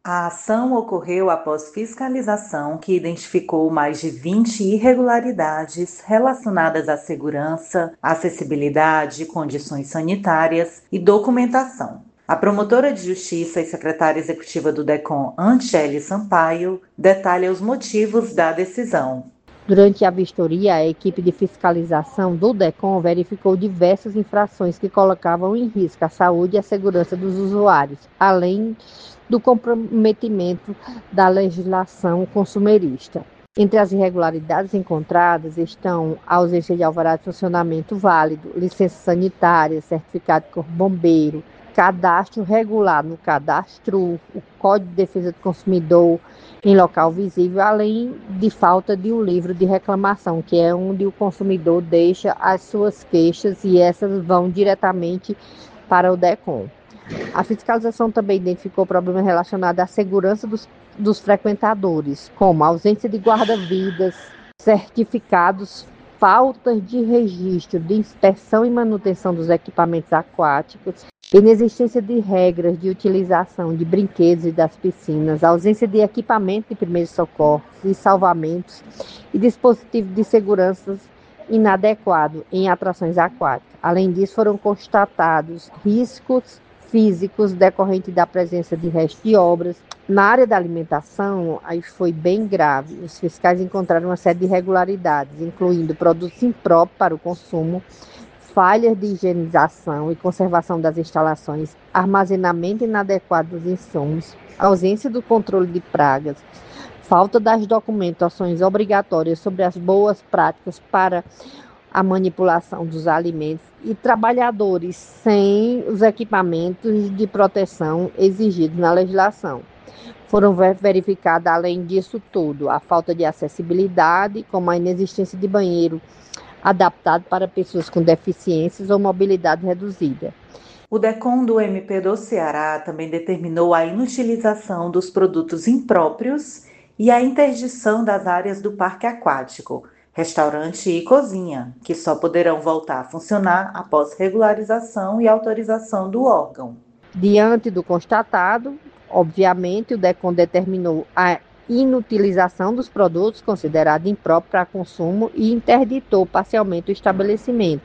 A ação ocorreu após fiscalização que identificou mais de 20 irregularidades relacionadas à segurança, acessibilidade, condições sanitárias e documentação. A promotora de justiça e secretária executiva do DECOM, Anchele Sampaio, detalha os motivos da decisão. Durante a vistoria, a equipe de fiscalização do DECOM verificou diversas infrações que colocavam em risco a saúde e a segurança dos usuários, além do comprometimento da legislação consumerista. Entre as irregularidades encontradas estão a ausência de alvará de funcionamento válido, licença sanitária, certificado de corpo bombeiro, cadastro regular no cadastro, o Código de Defesa do Consumidor em local visível, além de falta de um livro de reclamação, que é onde o consumidor deixa as suas queixas e essas vão diretamente para o DECOM. A fiscalização também identificou problemas relacionados à segurança dos frequentadores, como ausência de guarda-vidas, certificados, faltas de registro de inspeção e manutenção dos equipamentos aquáticos, inexistência de regras de utilização de brinquedos e das piscinas, ausência de equipamento de primeiros socorros e salvamentos e dispositivos de segurança inadequado em atrações aquáticas. Além disso, foram constatados riscos físicos decorrentes da presença de restos de obras. Na área da alimentação, aí foi bem grave. Os fiscais encontraram uma série de irregularidades, incluindo produtos impróprios para o consumo, falhas de higienização e conservação das instalações, armazenamento inadequado dos insumos, ausência do controle de pragas, falta das documentações obrigatórias sobre as boas práticas para a manipulação dos alimentos e trabalhadores sem os equipamentos de proteção exigidos na legislação. Foram verificadas, além disso tudo, a falta de acessibilidade, como a inexistência de banheiro adaptado para pessoas com deficiências ou mobilidade reduzida. O DECOM do MP do Ceará também determinou a inutilização dos produtos impróprios e a interdição das áreas do parque aquático, restaurante e cozinha, que só poderão voltar a funcionar após regularização e autorização do órgão. Diante do constatado, obviamente, o DECOM determinou a inutilização dos produtos considerados impróprios para consumo e interditou parcialmente o estabelecimento.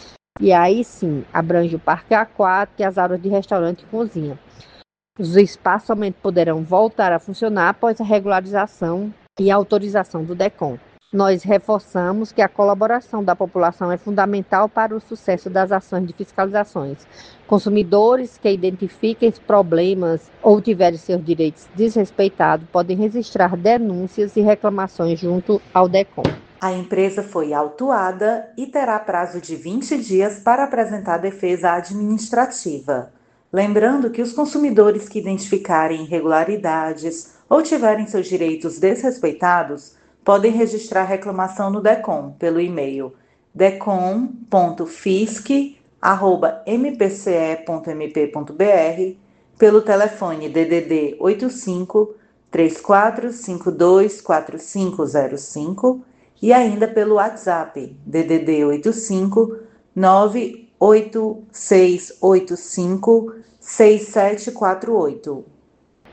E aí sim, abrange o parque aquático e as áreas de restaurante e cozinha. Os espaços somente poderão voltar a funcionar após a regularização e autorização do DECOM. Nós reforçamos que a colaboração da população é fundamental para o sucesso das ações de fiscalizações. Consumidores que identifiquem problemas ou tiverem seus direitos desrespeitados podem registrar denúncias e reclamações junto ao DECOM. A empresa foi autuada e terá prazo de 20 dias para apresentar defesa administrativa. Lembrando que os consumidores que identificarem irregularidades ou tiverem seus direitos desrespeitados podem registrar reclamação no DECOM pelo e-mail decom.fisc@mpce.mp.br, pelo telefone DDD 85 3452 4505 e ainda pelo WhatsApp DDD 85 98685 6748.